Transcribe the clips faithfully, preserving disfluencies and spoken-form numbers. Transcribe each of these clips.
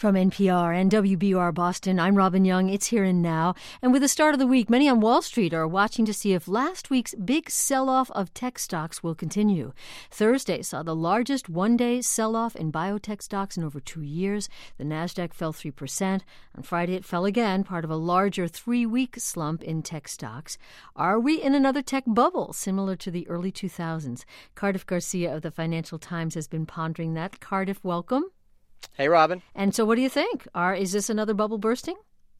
From N P R and W B U R Boston, I'm Robin Young. It's Here and Now. And with the start of the week, many on Wall Street are watching to see if last week's big sell-off of tech stocks will continue. Thursday saw the largest one-day sell-off in biotech stocks in over two years. The Nasdaq fell three percent. On Friday, it fell again, part of a larger three-week slump in tech stocks. Are we in another tech bubble, similar to the early two thousands? Cardiff Garcia of the Financial Times has been pondering that. Cardiff, welcome. Hey, Robin. And so what do you think? Are Is this another bubble bursting?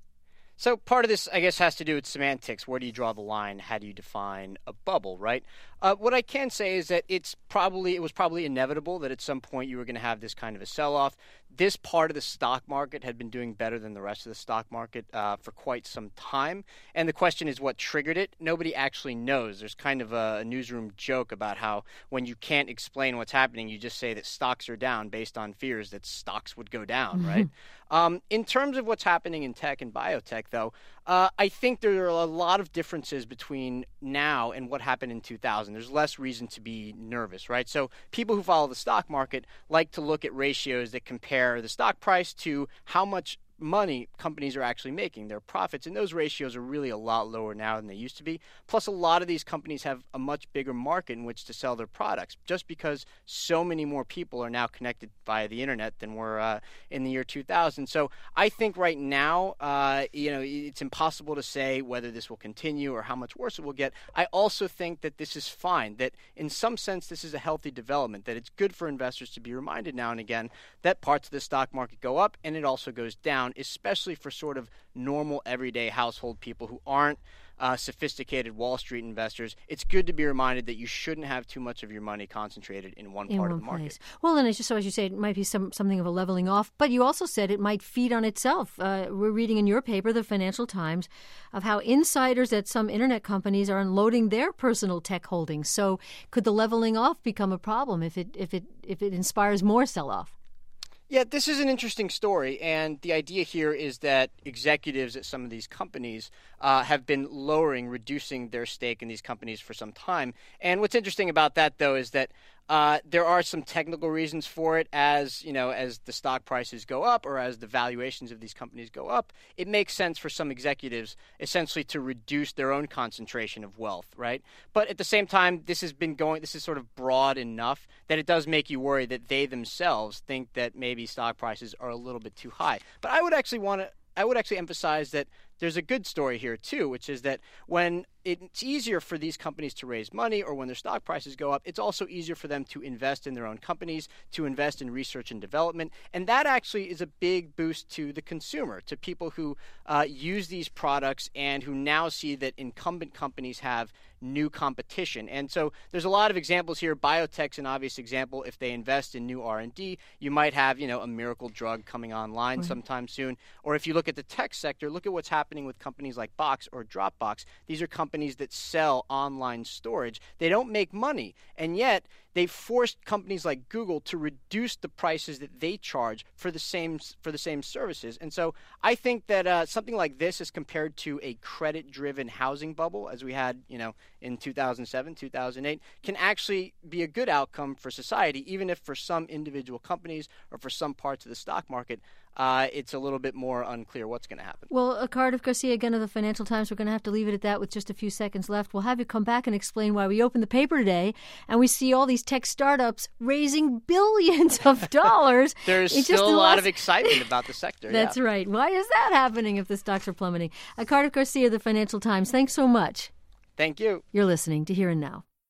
So part of this, I guess, has to do with semantics. Where do you draw the line? How do you define a bubble, right? Uh, what I can say is that it's probably it was probably inevitable that at some point you were going to have this kind of a sell-off. This part of the stock market had been doing better than the rest of the stock market uh, for quite some time. And the question is what triggered it? Nobody actually knows. There's kind of a, a newsroom joke about how when you can't explain what's happening, you just say that stocks are down based on fears that stocks would go down, mm-hmm. right? Um, in terms of what's happening in tech and biotech, though, uh, I think there are a lot of differences between now and what happened in two thousand. There's less reason to be nervous, right? So people who follow the stock market like to look at ratios that compare the stock price to how much money companies are actually making, their profits, and those ratios are really a lot lower now than they used to be. Plus, a lot of these companies have a much bigger market in which to sell their products, just because so many more people are now connected via the internet than were uh, in the year two thousand. So I think right now, uh, you know, it's impossible to say whether this will continue or how much worse it will get. I also think that this is fine, that in some sense this is a healthy development, that it's good for investors to be reminded now and again that parts of the stock market go up and it also goes down, especially for sort of normal, everyday household people who aren't uh, sophisticated Wall Street investors. It's good to be reminded that you shouldn't have too much of your money concentrated in one in part one of the market. Place. Well, and it's just so as you say, it might be some something of a leveling off, but you also said it might feed on itself. Uh, we're reading in your paper, the Financial Times, of how insiders at some internet companies are unloading their personal tech holdings. So could the leveling off become a problem if it if it if it inspires more sell-off? Yeah, this is an interesting story, and the idea here is that executives at some of these companies uh, have been lowering, reducing their stake in these companies for some time. And what's interesting about that, though, is that uh, there are some technical reasons for it. As you know, as the stock prices go up or as the valuations of these companies go up, it makes sense for some executives essentially to reduce their own concentration of wealth, right? But at the same time, this has been going. This is sort of broad enough that it does make you worry that they themselves think that maybe stock prices are a little bit too high. But I would actually want to. I would actually emphasize that there's a good story here, too, which is that when it's easier for these companies to raise money or when their stock prices go up, it's also easier for them to invest in their own companies, to invest in research and development. And that actually is a big boost to the consumer, to people who uh, use these products and who now see that incumbent companies have new competition. And so there's a lot of examples here. Biotech's an obvious example. If they invest in new R and D, you might have, you know, a miracle drug coming online mm-hmm. sometime soon. Or if you look at the tech sector, look at what's happening with companies like Box or Dropbox. These are companies that sell online storage. They don't make money, and yet they've forced companies like Google to reduce the prices that they charge for the same for the same services. And so I think that uh, something like this is compared to a credit-driven housing bubble, as we had, you know, in two thousand seven, two thousand eight, can actually be a good outcome for society, even if for some individual companies or for some parts of the stock market, uh, it's a little bit more unclear what's going to happen. Well, uh, Cardiff Garcia, again, of the Financial Times, we're going to have to leave it at that with just a few seconds left. We'll have you come back and explain why we opened the paper today and we see all these tech startups raising billions of dollars. There's it's still a lot last... of excitement about the sector. That's yeah. right. Why is that happening if the stocks are plummeting? Uh, Cardiff Garcia of the Financial Times, thanks so much. Thank you. You're listening to Here and Now.